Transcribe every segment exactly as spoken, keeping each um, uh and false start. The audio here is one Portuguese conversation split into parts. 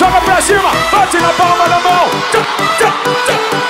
joga pra cima, bate na palma da mão. Tchá, tchá, tchá.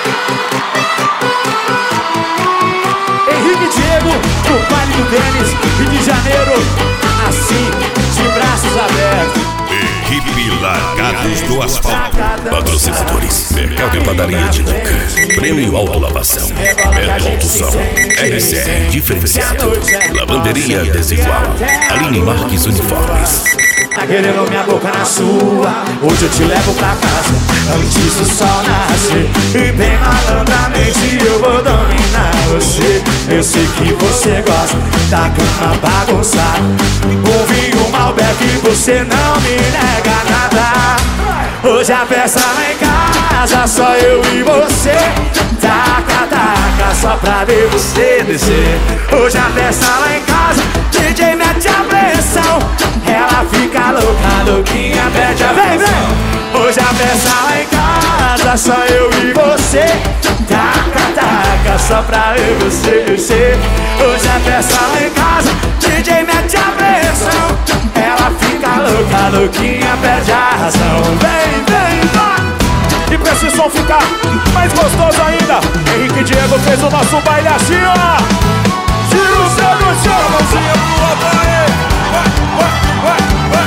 Henrique e Diego, no baile do Denis, Rio de Janeiro, assim, de braços abertos. Equipe Largados do Asfalto. Patrocinadores: Mercado e Padaria de Duca, Prêmio Autolavação, Merco Autoção, R C R Diferenciado, Lavanderia Desigual, Aline Marques Uniformes. Tá querendo minha boca na sua, hoje eu te levo pra casa, antes do sol nascer. E bem malandramente eu vou dominar você. Eu sei que você gosta da cama bagunçada, um vinho Malbec, você não me nega nada. Hoje a festa lá em casa, só eu e você. Taca, taca, só pra ver você descer. Hoje a festa lá em casa, D J mete a pressão, ela fica louca, louquinha, pede a vem, vem. Hoje a festa lá em casa, só eu e você. Taca, taca, só pra ver você descer. Hoje a festa lá em casa, D J mete a pressão, ela fica louca, louquinha, perde a razão. Vem, vem, vai. E pra esse som ficar mais gostoso ainda, Henrique e Diego fez o nosso baile assim, ó. Tira o céu do chão, mãozinha pro alto aí. Vai, vai, vai,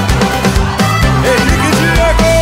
vai. Henrique e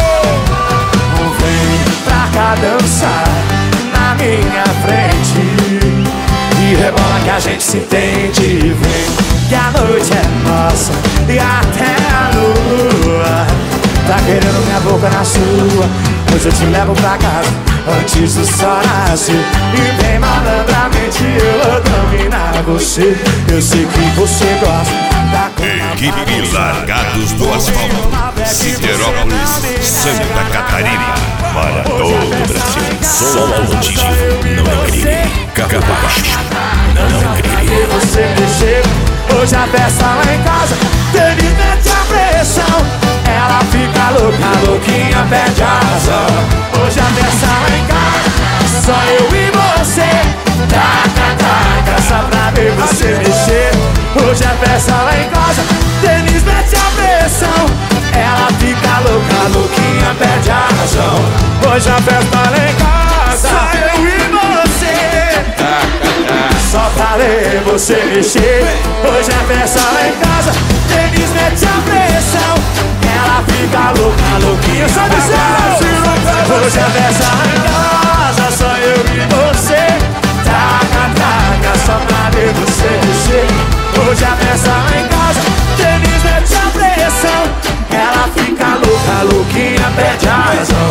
Diego, vem pra cá dançar na minha frente e rebola que a gente se entende. Vem que a noite é nossa e até a lua. Tá querendo minha boca na sua, hoje eu te levo pra casa, antes do sol nascer. E bem malandramente eu vou dominar você. Eu sei que você gosta da cama. Equipe Largados do Asfalto, Siderópolis, Santa Catarina, para todo o Brasil. Som automotivo, não é crime. Capa baixo, não é crime. Você mexeu, hoje a festa lá em casa, Denis mete a pressão, ela fica louca, louquinha, perde a razão. Hoje a festa lá em casa, só eu e você. Taca, taca, só pra ver você mexer. Hoje a festa lá em casa, Denis mete a pressão, ela fica louca, louquinha, perde a razão. Hoje a festa lá em casa, só eu e você. Taca, taca, só pra ver você mexer. Hoje a festa lá em casa, Denis mete a pressão, ela fica louca, louquinha, sabe ser. Hoje a festa lá em casa, só eu e você. Taca, taca, só pra ver você mexer. Hoje a festa lá em casa, Denis mete a pressão, ela fica louca, louquinha, perde a razão.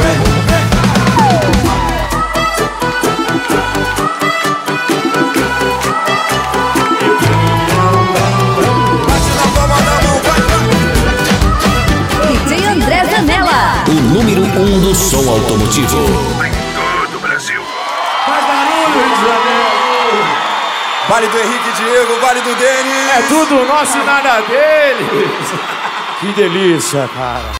O número um do som automotivo. Em todo o Brasil. Faz barulho, Rio de Janeiro. Vale do Henrique e Diego, vale do Denis. É tudo nosso e nada deles. Que delícia, cara.